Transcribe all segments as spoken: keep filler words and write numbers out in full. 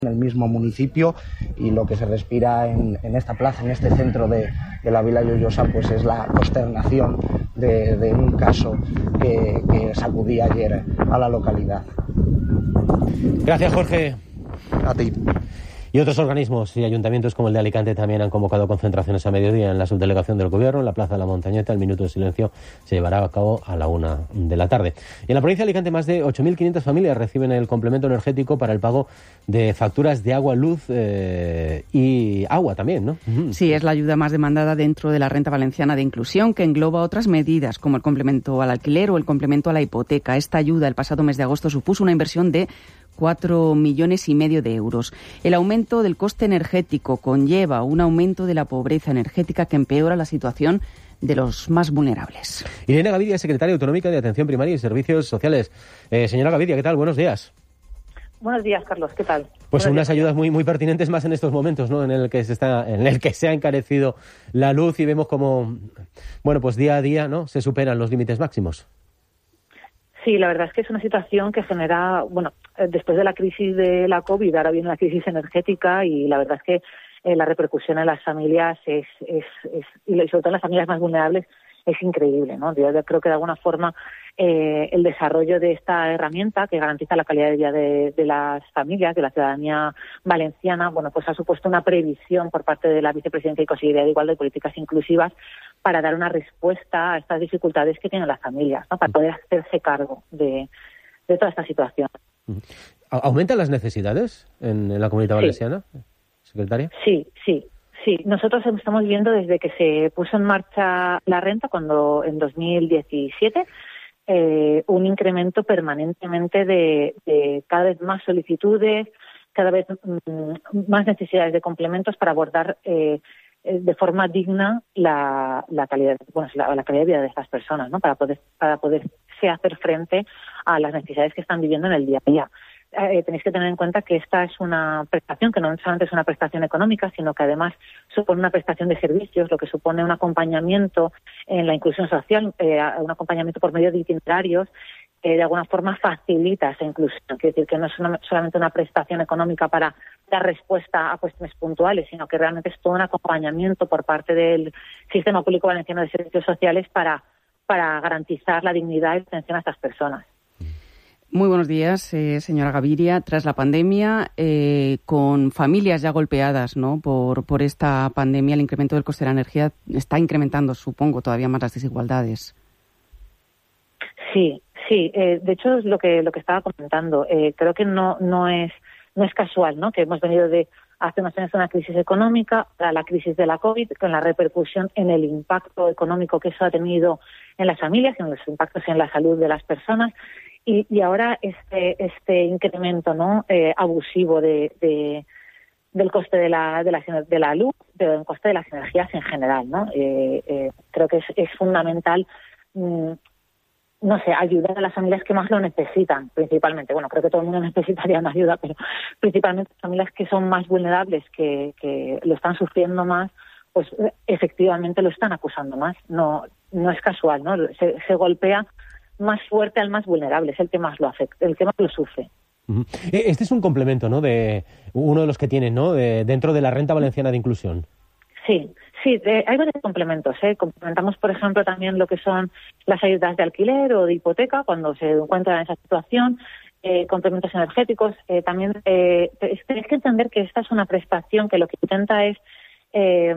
en el mismo municipio, y lo que se respira en, en esta plaza, en este centro de, de la Vila Lloyosa, pues es la consternación de, de un caso que, que sacudía ayer a la localidad. Gracias, Jorge. A ti. Y otros organismos y ayuntamientos como el de Alicante también han convocado concentraciones a mediodía en la subdelegación del Gobierno, en la Plaza de la Montañeta. El minuto de silencio se llevará a cabo a la una de la tarde. Y en la provincia de Alicante, más de ocho mil quinientas familias reciben el complemento energético para el pago de facturas de agua, luz eh, y agua también, ¿no? Sí, es la ayuda más demandada dentro de la renta valenciana de inclusión, que engloba otras medidas como el complemento al alquiler o el complemento a la hipoteca. Esta ayuda el pasado mes de agosto supuso una inversión de cuatro millones y medio de euros. El aumento del coste energético conlleva un aumento de la pobreza energética que empeora la situación de los más vulnerables. Irene Gavidia, secretaria autonómica de Atención Primaria y Servicios Sociales. Eh, señora Gavidia, ¿qué tal? Buenos días. Buenos días, Carlos. ¿Qué tal? Pues Buenos unas días. ayudas muy muy pertinentes más en estos momentos, ¿no? En el que se está, en el que se ha encarecido la luz y vemos como, bueno, pues día a día, ¿no? Se superan los límites máximos. Sí, la verdad es que es una situación que genera, bueno, después de la crisis de la COVID, ahora viene la crisis energética, y la verdad es que eh, la repercusión en las familias es, es, es, y sobre todo en las familias más vulnerables, es increíble, ¿no? Yo creo que de alguna forma eh, el desarrollo de esta herramienta que garantiza la calidad de vida de, de las familias, de la ciudadanía valenciana, bueno, pues ha supuesto una previsión por parte de la Vicepresidencia y Consejería de Igualdad y Políticas Inclusivas para dar una respuesta a estas dificultades que tienen las familias, ¿no? Para poder hacerse cargo de, de toda esta situación. ¿Aumentan las necesidades en, en la Comunidad Valenciana, sí, secretaria? Sí, sí. Sí, nosotros estamos viendo desde que se puso en marcha la renta, cuando en dos mil diecisiete, eh, un incremento permanentemente de, de cada vez más solicitudes, cada vez mm, más necesidades de complementos para abordar eh, de forma digna la, la calidad, bueno, la, la calidad de vida de estas personas, ¿no? Para poder, para poderse hacer frente a las necesidades que están viviendo en el día a día. Eh, tenéis que tener en cuenta que esta es una prestación que no solamente es una prestación económica, sino que además supone una prestación de servicios, lo que supone un acompañamiento en la inclusión social, eh, un acompañamiento por medio de itinerarios, eh, de alguna forma facilita esa inclusión. Quiere decir que no es una, solamente una prestación económica para dar respuesta a cuestiones puntuales, sino que realmente es todo un acompañamiento por parte del Sistema Público Valenciano de Servicios Sociales para, para garantizar la dignidad y la atención a estas personas. Muy buenos días, eh, señora Gaviria. Tras la pandemia, eh, con familias ya golpeadas, ¿no?, por, por esta pandemia, el incremento del coste de la energía está incrementando, supongo, todavía más las desigualdades. Sí, sí. Eh, de hecho, es lo que lo que estaba comentando. Eh, creo que no no es no es casual, ¿no?, que hemos venido de hace unos años una crisis económica a la crisis de la COVID, con la repercusión en el impacto económico que eso ha tenido en las familias, en los impactos en la salud de las personas. Y, y ahora este este incremento, ¿no?, eh, abusivo de, de del coste de la de la de la luz, del coste de las energías en general, ¿no? Eh, eh, creo que es, es fundamental, mmm, no sé, ayudar a las familias que más lo necesitan, principalmente. Bueno, creo que todo el mundo necesitaría una ayuda, pero principalmente las familias que son más vulnerables, que que lo están sufriendo más, pues efectivamente lo están acusando más. No no es casual, ¿no? Se, se golpea más fuerte al más vulnerable, es el que más lo afecta, el que más lo sufre. Uh-huh. Este es un complemento, ¿no?, de uno de los que tienen, ¿no?, de, dentro de la renta valenciana de inclusión. Sí, sí, de, hay varios complementos, ¿eh? Complementamos, por ejemplo, también lo que son las ayudas de alquiler o de hipoteca cuando se encuentran en esa situación, eh, complementos energéticos. Eh, también eh, tenéis que entender que esta es una prestación que lo que intenta es eh,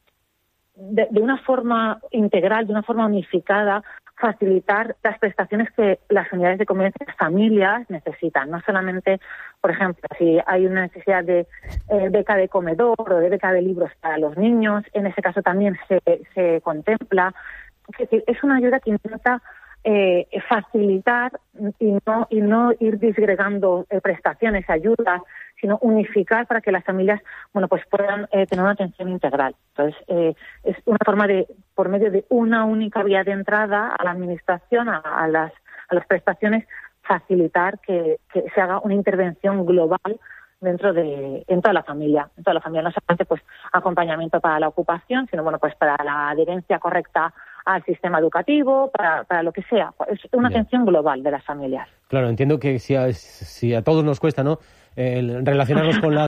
de, de una forma integral, de una forma unificada, facilitar las prestaciones que las unidades de convivencia de las familias necesitan. No solamente, por ejemplo, si hay una necesidad de eh, beca de comedor o de beca de libros para los niños, en ese caso también se, se contempla. Es decir, es una ayuda que intenta eh, facilitar y no, y no ir disgregando eh, prestaciones, ayudas, sino unificar para que las familias, bueno, pues puedan eh, tener una atención integral. Entonces, eh, es una forma de, por medio de una única vía de entrada a la administración, a, a las a las prestaciones, facilitar que, que se haga una intervención global dentro de en toda la familia, en toda la familia, no solamente pues acompañamiento para la ocupación, sino bueno, pues para la adherencia correcta al sistema educativo, para, para lo que sea. Es una Bien. atención global de las familias. Claro, entiendo que si a, si a todos nos cuesta, ¿no?, el relacionarnos con la